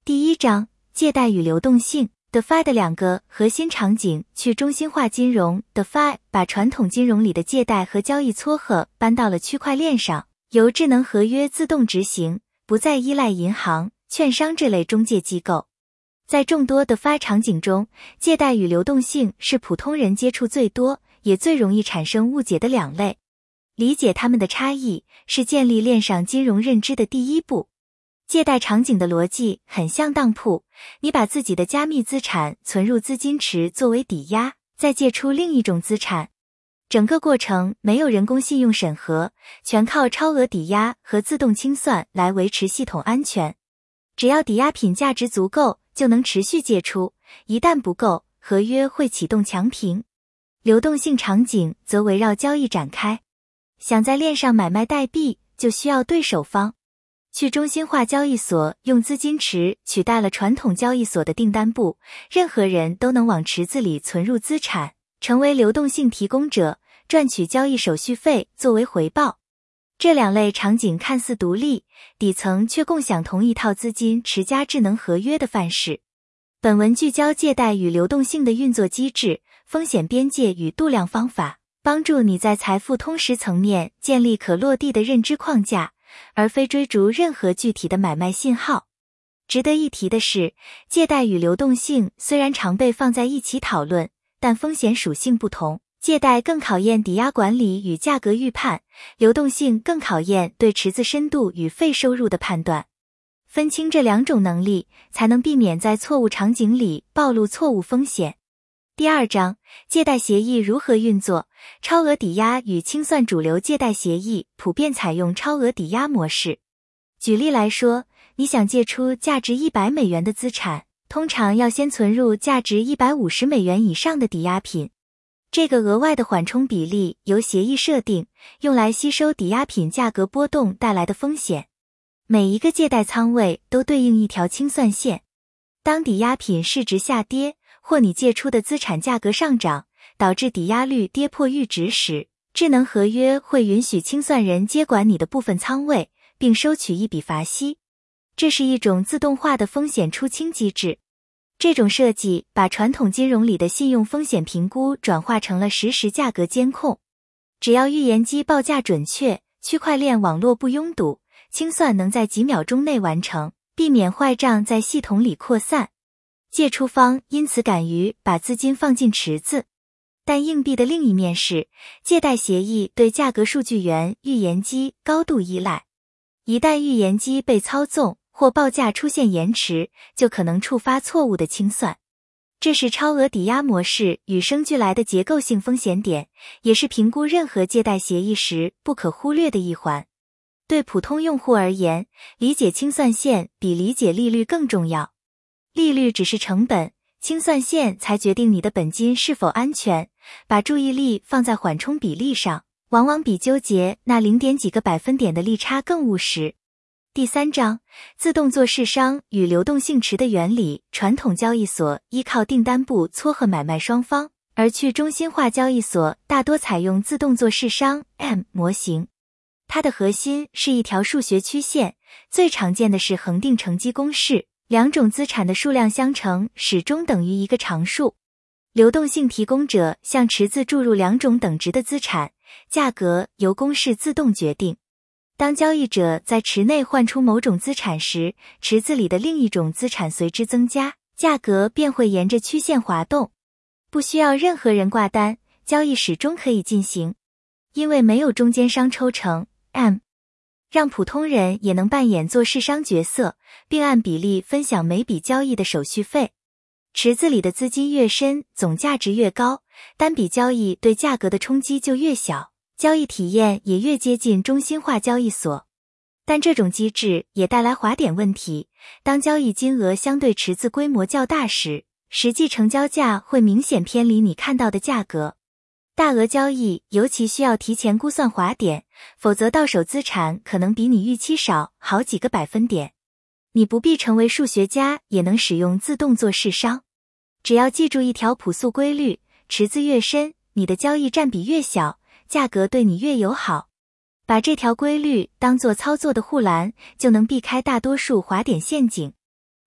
第一章，借贷与流动性。DeFi 的两个核心场景：去中心化金融 DeFi 把传统金融里的借贷和交易撮合搬到了区块链上，由智能合约自动执行，不再依赖银行、券商这类中介机构。在众多 DeFi 场景中，借贷与流动性是普通人接触最多，也最容易产生误解的两类。理解它们的差异，是建立链上金融认知的第一步。借贷场景的逻辑很像当铺，你把自己的加密资产存入资金池作为抵押，再借出另一种资产。整个过程没有人工信用审核，全靠超额抵押和自动清算来维持系统安全。只要抵押品价值足够，就能持续借出，一旦不够，合约会启动强平。流动性场景则围绕交易展开，想在链上买卖代币，就需要对手方。去中心化交易所用资金池取代了传统交易所的订单部，任何人都能往池子里存入资产，成为流动性提供者，赚取交易手续费作为回报。这两类场景看似独立，底层却共享同一套资金池加智能合约的范式。本文聚焦借贷与流动性的运作机制、风险边界与度量方法，帮助你在财富通识层面建立可落地的认知框架，而非追逐任何具体的买卖信号。值得一提的是，借贷与流动性虽然常被放在一起讨论，但风险属性不同。借贷更考验抵押管理与价格预判，流动性更考验对池子深度与费收入的判断。分清这两种能力，才能避免在错误场景里暴露错误风险。第二章，借贷协议如何运作？超额抵押与清算。主流借贷协议普遍采用超额抵押模式。举例来说，你想借出价值100美元的资产，通常要先存入价值150美元以上的抵押品。这个额外的缓冲比例由协议设定，用来吸收抵押品价格波动带来的风险。每一个借贷仓位都对应一条清算线。当抵押品市值下跌，或你借出的资产价格上涨，导致抵押率跌破阈值时，智能合约会允许清算人接管你的部分仓位，并收取一笔罚息。这是一种自动化的风险出清机制。这种设计把传统金融里的信用风险评估转化成了实时价格监控。只要预言机报价准确，区块链网络不拥堵，清算能在几秒钟内完成，避免坏账在系统里扩散。借出方因此敢于把资金放进池子。但硬币的另一面是，借贷协议对价格数据源预言机高度依赖。一旦预言机被操纵，或报价出现延迟，就可能触发错误的清算。这是超额抵押模式与生俱来的结构性风险点，也是评估任何借贷协议时不可忽略的一环。对普通用户而言，理解清算线比理解利率更重要。利率只是成本，清算线才决定你的本金是否安全。把注意力放在缓冲比例上，往往比纠结那0点几个百分点的利差更务实。第三章，自动做市商与流动性池的原理。传统交易所依靠订单部撮合买卖双方，而去中心化交易所大多采用自动做市商 M 模型。它的核心是一条数学曲线，最常见的是恒定乘积公式，两种资产的数量相乘始终等于一个常数。流动性提供者向池子注入两种等值的资产，价格由公式自动决定。当交易者在池内换出某种资产时，池子里的另一种资产随之增加，价格便会沿着曲线滑动。不需要任何人挂单，交易始终可以进行。因为没有中间商抽成 M， 让普通人也能扮演做市商角色，并按比例分享每笔交易的手续费。池子里的资金越深，总价值越高，单笔交易对价格的冲击就越小，交易体验也越接近中心化交易所。但这种机制也带来滑点问题，当交易金额相对池子规模较大时，实际成交价会明显偏离你看到的价格。大额交易尤其需要提前估算滑点，否则到手资产可能比你预期少好几个百分点。你不必成为数学家，也能使用自动做市商。只要记住一条朴素规律，池子越深，你的交易占比越小，价格对你越友好。把这条规律当作操作的护栏，就能避开大多数滑点陷阱。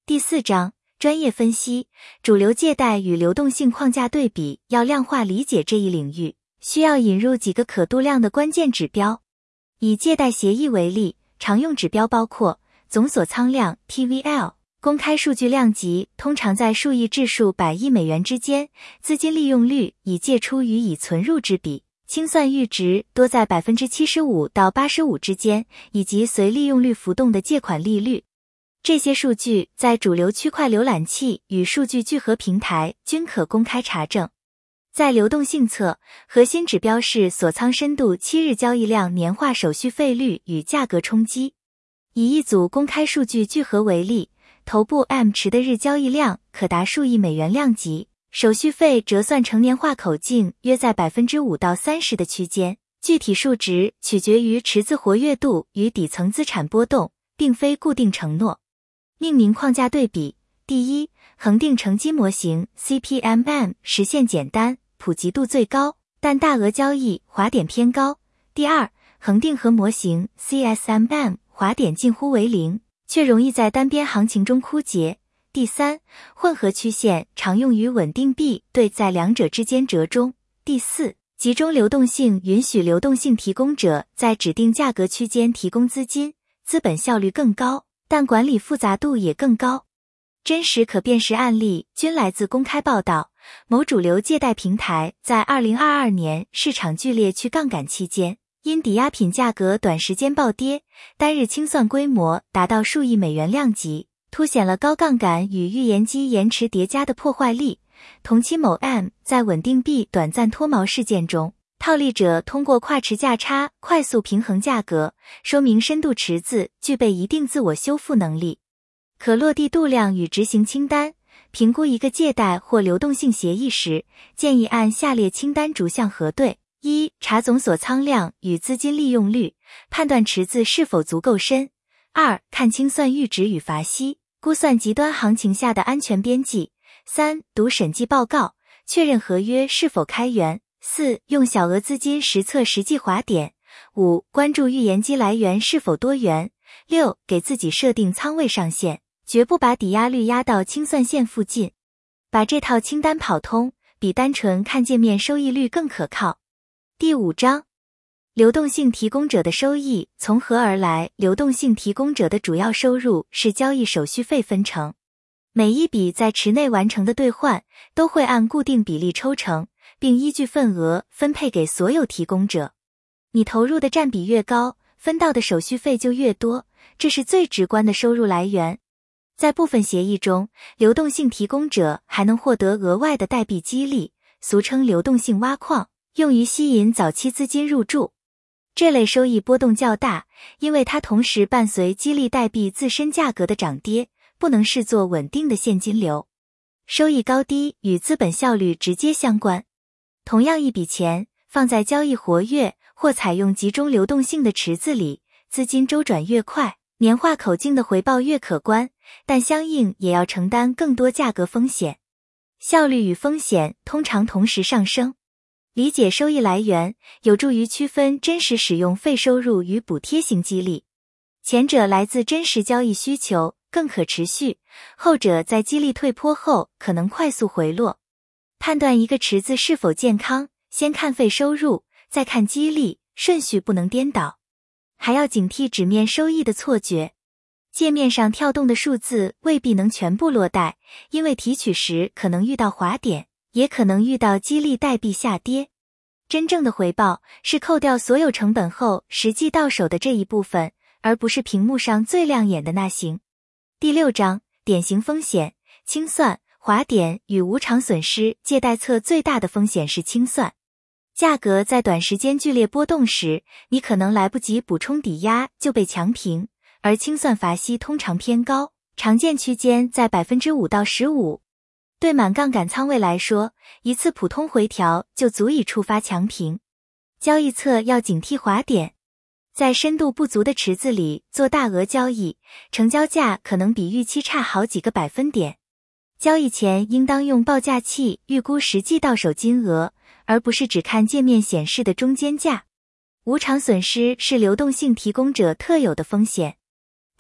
第4章专业分析，主流借贷与流动性框架对比。要量化理解这一领域，需要引入几个可度量的关键指标。以借贷协议为例，常用指标包括总锁仓量 TVL， 公开数据量级通常在数亿至数百亿美元之间，资金利用率以借出与已存入之比，清算阈值多在 75% 到 85% 之间，以及随利用率浮动的借款利率。这些数据在主流区块浏览器与数据聚合平台均可公开查证。在流动性侧，核心指标是锁仓深度7日交易量年化手续费率与价格冲击。以一组公开数据聚合为例，头部 M 池的日交易量可达数亿美元量级，手续费折算成年化口径约在 5% 到 30% 的区间，具体数值取决于池子活跃度与底层资产波动，并非固定承诺。命名框架对比，第一，恒定乘积模型 CPMM 实现简单，普及度最高，但大额交易滑点偏高。第二，恒定和模型 CSMM 滑点近乎为零，却容易在单边行情中枯竭。第三，混合曲线常用于稳定币对在两者之间折中。第四，集中流动性允许流动性提供者在指定价格区间提供资金，资本效率更高，但管理复杂度也更高。真实可辨识案例均来自公开报道。某主流借贷平台在2022年市场剧烈去杠杆期间，因抵押品价格短时间暴跌，单日清算规模达到数亿美元量级，凸显了高杠杆与预言机延迟叠加的破坏力。同期某 M 在稳定币短暂脱锚事件中，套利者通过跨池价差快速平衡价格，说明深度池子具备一定自我修复能力。可落地度量与执行清单，评估一个借贷或流动性协议时，建议按下列清单逐项核对：一、查总锁仓量与资金利用率，判断池子是否足够深；二、看清算阈值与罚息，估算极端行情下的安全边际；三、读审计报告，确认合约是否开源；四、用小额资金实测实际滑点；五、关注预言机来源是否多元；六、给自己设定仓位上限，绝不把抵押率压到清算线附近。把这套清单跑通，比单纯看界面收益率更可靠。第5章，流动性提供者的收益从何而来？流动性提供者的主要收入是交易手续费分成。每一笔在池内完成的兑换都会按固定比例抽成，并依据份额分配给所有提供者。你投入的占比越高，分到的手续费就越多，这是最直观的收入来源。在部分协议中，流动性提供者还能获得额外的代币激励，俗称流动性挖矿，用于吸引早期资金入驻。这类收益波动较大，因为它同时伴随激励代币自身价格的涨跌，不能视作稳定的现金流。收益高低与资本效率直接相关。同样一笔钱放在交易活跃或采用集中流动性的池子里，资金周转越快，年化口径的回报越可观，但相应也要承担更多价格风险。效率与风险通常同时上升。理解收益来源，有助于区分真实使用费收入与补贴型激励。前者来自真实交易需求，更可持续；后者在激励退坡后可能快速回落。判断一个池子是否健康，先看费收入，再看激励，顺序不能颠倒。还要警惕纸面收益的错觉。界面上跳动的数字未必能全部落袋，因为提取时可能遇到滑点，也可能遇到激励代币下跌。真正的回报是扣掉所有成本后实际到手的这一部分，而不是屏幕上最亮眼的那行。第6章，典型风险，清算、滑点与无偿损失。借贷侧最大的风险是清算。价格在短时间剧烈波动时，你可能来不及补充抵押就被强平，而清算罚息通常偏高，常见区间在 5% 到 15%。对满杠杆仓位来说，一次普通回调就足以触发强平。交易侧要警惕滑点。在深度不足的池子里做大额交易，成交价可能比预期差好几个百分点。交易前应当用报价器预估实际到手金额，而不是只看界面显示的中间价。无偿损失是流动性提供者特有的风险。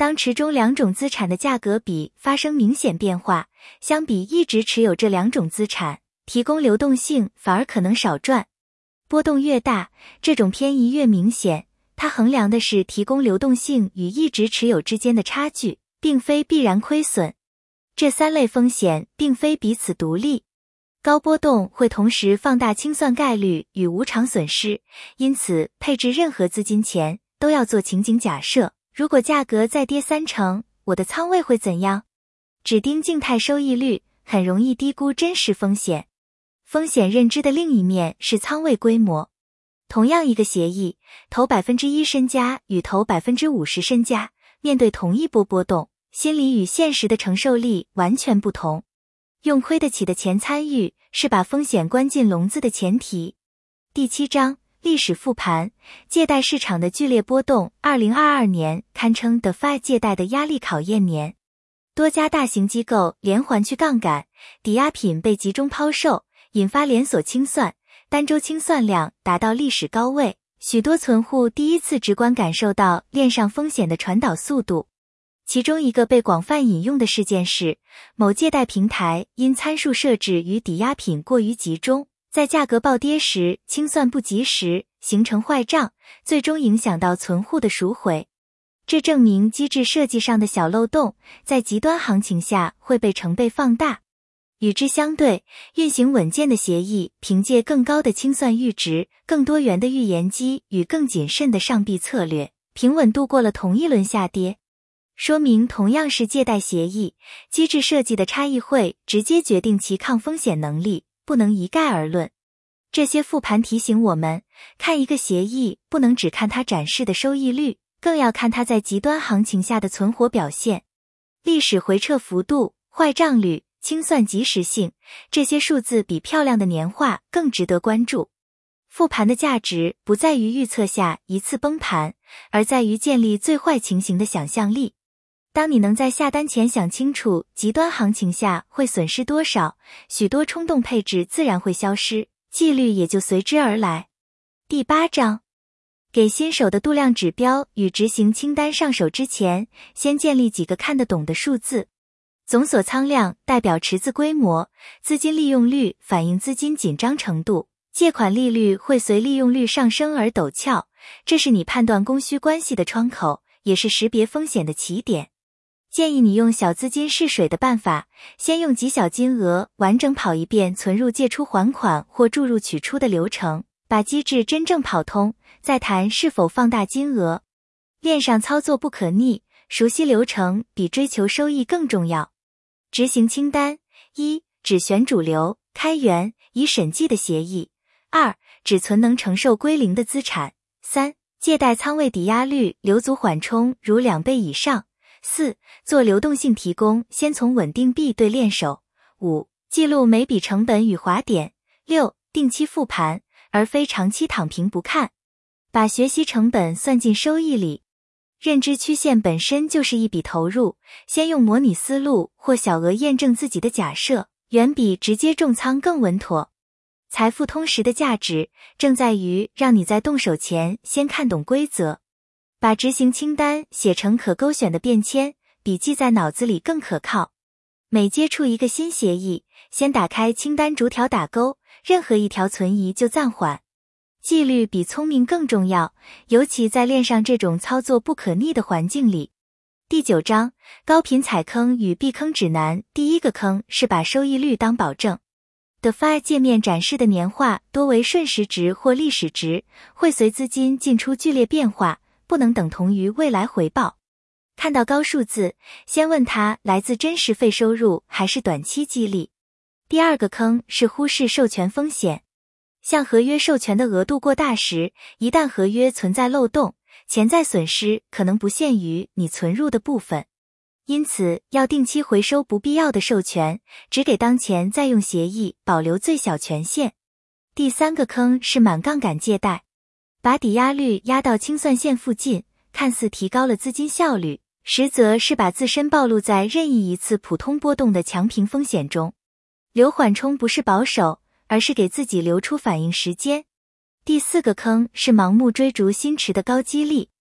当池中两种资产的价格比发生明显变化，相比一直持有这两种资产，提供流动性反而可能少赚。波动越大，这种偏移越明显，它衡量的是提供流动性与一直持有之间的差距，并非必然亏损。这三类风险并非彼此独立。高波动会同时放大清算概率与无常损失，因此配置任何资金前都要做情景假设，如果价格再跌30%，我的仓位会怎样？只盯静态收益率，很容易低估真实风险。风险认知的另一面是仓位规模。同样一个协议，投 1% 身家与投 50% 身家，面对同一波波动，心理与现实的承受力完全不同。用亏得起的钱参与，是把风险关进笼子的前提。第7章历史复盘，借贷市场的剧烈波动。2022年堪称 DeFi 借贷的压力考验年，多家大型机构连环去杠杆，抵押品被集中抛售，引发连锁清算，单周清算量达到历史高位，许多存户第一次直观感受到链上风险的传导速度。其中一个被广泛引用的事件是，某借贷平台因参数设置与抵押品过于集中，在价格暴跌时清算不及时，形成坏账，最终影响到存户的赎回。这证明机制设计上的小漏洞，在极端行情下会被成倍放大。与之相对，运行稳健的协议凭借更高的清算阈值、更多元的预言机与更谨慎的上币策略，平稳度过了同一轮下跌。说明同样是借贷协议，机制设计的差异会直接决定其抗风险能力，不能一概而论。这些复盘提醒我们，看一个协议不能只看它展示的收益率，更要看它在极端行情下的存活表现。历史回撤幅度、坏账率、清算及时性，这些数字比漂亮的年化更值得关注。复盘的价值不在于预测下一次崩盘，而在于建立最坏情形的想象力。当你能在下单前想清楚极端行情下会损失多少，许多冲动配置自然会消失，纪律也就随之而来。第8章，给新手的度量指标与执行清单。上手之前，先建立几个看得懂的数字。总锁仓量代表池子规模，资金利用率反映资金紧张程度，借款利率会随利用率上升而陡峭，这是你判断供需关系的窗口，也是识别风险的起点。建议你用小资金试水的办法，先用极小金额完整跑一遍存入借出还款或注入取出的流程，把机制真正跑通，再谈是否放大金额。链上操作不可逆，熟悉流程比追求收益更重要。执行清单： 1. 只选主流、开源、已审计的协议； 2. 只存能承受归零的资产； 3. 借贷仓位抵押率留足缓冲如2倍以上； 4. 做流动性提供，先从稳定币对链手； 5. 记录每笔成本与滑点； 6. 定期复盘，而非长期躺平不看。把学习成本算进收益里。认知曲线本身就是一笔投入，先用模拟思路或小额验证自己的假设，远比直接重仓更稳妥。财富通识的价值正在于让你在动手前先看懂规则。把执行清单写成可勾选的便签，比记在脑子里更可靠。每接触一个新协议，先打开清单逐条打勾，任何一条存疑就暂缓。纪律比聪明更重要，尤其在链上这种操作不可逆的环境里。第9章，高频踩坑与避坑指南。第一个坑是把收益率当保证。DeFi 界面展示的年化多为瞬时值或历史值，会随资金进出剧烈变化，不能等同于未来回报。看到高数字，先问它来自真实费收入还是短期激励。第二个坑是忽视授权风险。向合约授权的额度过大时，一旦合约存在漏洞，潜在损失可能不限于你存入的部分。因此，要定期回收不必要的授权，只给当前在用协议保留最小权限。第三个坑是满杠杆借贷，把抵押率压到清算线附近，看似提高了资金效率，实则是把自身暴露在任意一次普通波动的强平风险中。留缓冲不是保守，而是给自己留出反应时间。第四个坑是盲目追逐新池的高激励。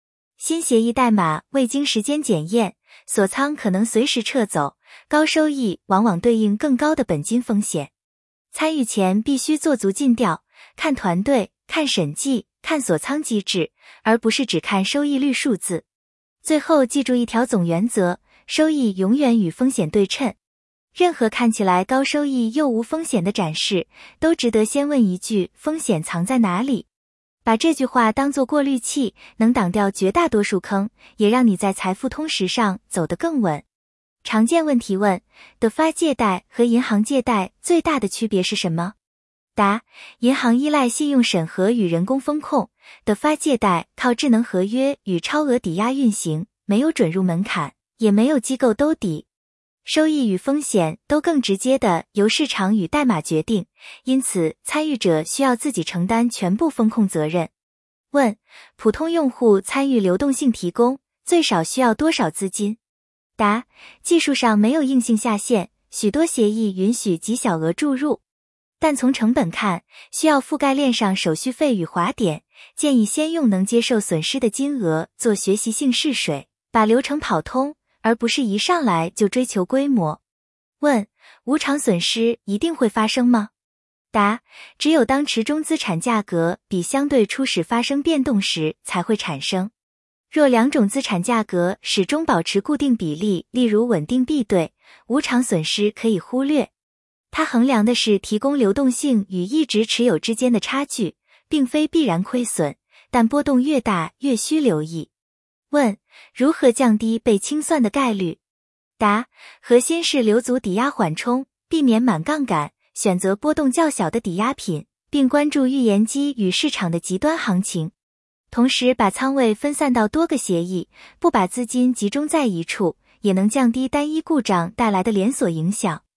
新协议代码未经时间检验，锁仓可能随时撤走，高收益往往对应更高的本金风险。参与前必须做足尽调，看团队，看审计，看锁仓机制，而不是只看收益率数字。最后记住一条总原则，收益永远与风险对称。任何看起来高收益又无风险的展示，都值得先问一句：风险藏在哪里？把这句话当作过滤器，能挡掉绝大多数坑，也让你在财富通识上走得更稳。常见问题问：DeFi 借贷和银行借贷最大的区别是什么？答：银行依赖信用审核与人工风控， DeFi 借贷靠智能合约与超额抵押运行，没有准入门槛，也没有机构兜底。收益与风险都更直接的由市场与代码决定，因此参与者需要自己承担全部风控责任。问：普通用户参与流动性提供，最少需要多少资金？答：技术上没有硬性下限，许多协议允许极小额注入。但从成本看，需要覆盖链上手续费与滑点，建议先用能接受损失的金额做学习性试水，把流程跑通，而不是一上来就追求规模。问：无偿损失一定会发生吗？答：只有当池中资产价格比相对初始发生变动时才会产生。若两种资产价格始终保持固定比例，例如稳定币对，无偿损失可以忽略。它衡量的是提供流动性与一直持有之间的差距，并非必然亏损，但波动越大越需留意。问：如何降低被清算的概率？答：核心是留足抵押缓冲，避免满杠杆，选择波动较小的抵押品，并关注预言机与市场的极端行情。同时把仓位分散到多个协议，不把资金集中在一处，也能降低单一故障带来的连锁影响。